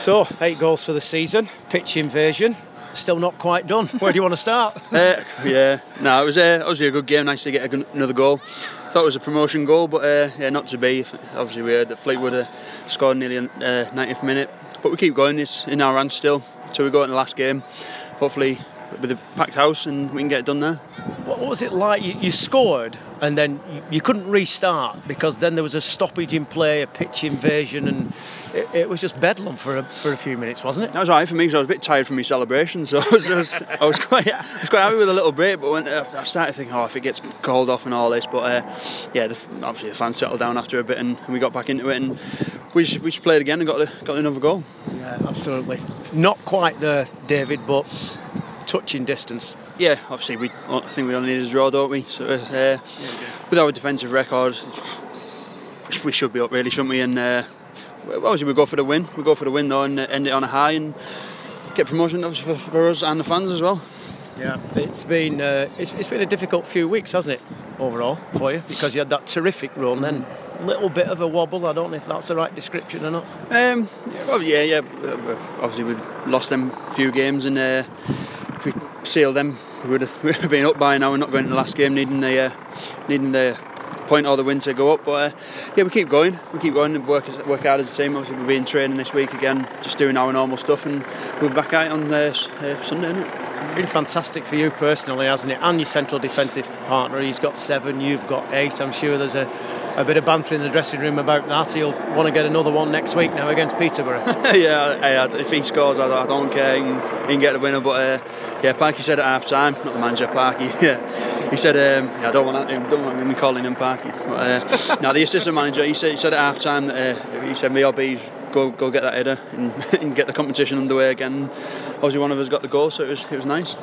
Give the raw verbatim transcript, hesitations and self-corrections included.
So, eight goals for the season, pitch invasion, still not quite done. Where do you want to start? uh, yeah, no, it was uh, obviously a good game, nice to get a, another goal. Thought it was a promotion goal, but uh, yeah, not to be. Obviously we heard that Fleetwood uh, scored nearly uh, ninetieth minute, but we keep going, it's in our hands still, so we go in the last game, hopefully with a packed house and we can get it done there. What was it like? You, you scored and then you, you couldn't restart because then there was a stoppage in play, a pitch invasion, and it, it was just bedlam for a, for a few minutes, wasn't it? That was right for me because I was a bit tired from my celebration, so I was, I was, I was quite I was quite happy with a little break, but when uh, I started thinking, oh, if it gets called off and all this, but uh, yeah, the, obviously the fans settled down after a bit and, and we got back into it and we just, we just played again and got the, got another goal. Yeah, absolutely. Not quite there, David, but touching distance. Yeah, obviously we I think we only need a draw, don't we? So uh, yeah, with our defensive record, we should be up really, shouldn't we? And uh, obviously we go for the win. We go for the win though, and end it on a high and get promotion obviously for, for us and the fans as well. Yeah, it's been uh, it's, it's been a difficult few weeks, hasn't it, overall for you? Because you had that terrific run, then a little bit of a wobble. I don't know if that's the right description or not. Um, yeah, well, yeah, yeah. Obviously we've lost them few games, and uh, if we sealed them, we would have, we would have been up by now. We're not going to the last game needing the uh, needing the point or the win to go up. But uh, yeah, we keep going. We keep going and work work hard as a team. Obviously we'll be in training this week again, just doing our normal stuff, and we'll be back out on uh, uh, Sunday, isn't it? Really fantastic for you personally, hasn't it? And your central defensive partner, he's got seven, you've got eight. I'm sure there's a, a bit of banter in the dressing room about that. He'll want to get another one next week now against Peterborough. yeah, I, if he scores, I, I don't care. He can, he can get the winner. But uh, yeah, Parky said at half time, not the manager, Parky. Yeah, he said, um, yeah, I don't want him, don't want me calling him Parky. But uh, now the assistant manager, he said, he said at half time that uh, he said me or B's go go get that header and, and get the competition underway again. Obviously, one of us got the goal, so it was it was nice.